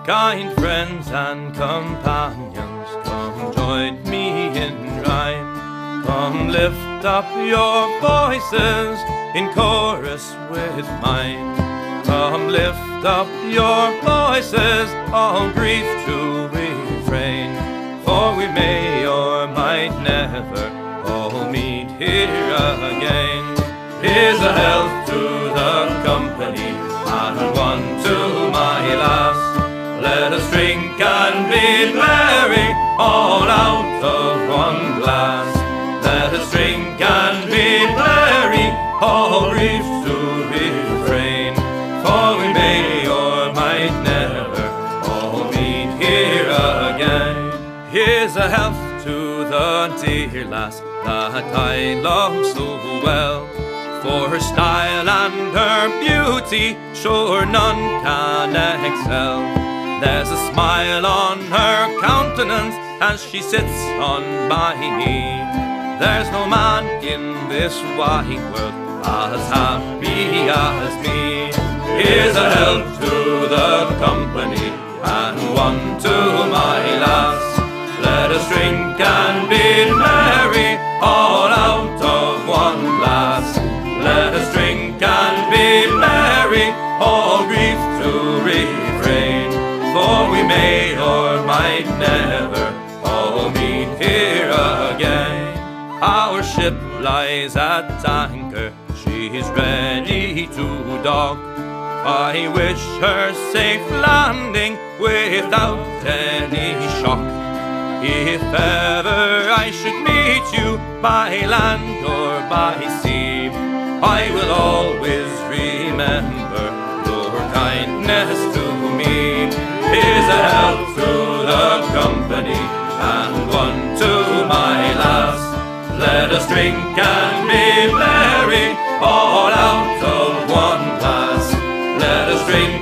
Kind friends and companions, come join me in rhyme. Come lift up your voices in chorus with mine. Come lift up your voices, all grief to refrain. For we may or might never all meet here again. Here's a health to the company and one to my lass. Let us drink and be merry, all out of one glass. Let us drink and be merry, all griefs to refrain. For we may or might never all meet here again. Here's a health to the dear lass that I love so well. For her style and her beauty, sure none can excel. There's a smile on her countenance as she sits on my knee. There's no man in this wide world as happy as me. Here's a health to the company and one to my lass. Let us drink and be merry, all out of one glass. Let us drink and be merry, all grief to refrain. For we may or might never all meet here again. Our ship lies at anchor, she's ready to dock. I wish her safe landing without any shock. If ever I should meet you by land or by sea, I will always remember your kindness to me. Here's a health to the company and one to my lass. Let us drink and be merry, all out of one glass. Let us drink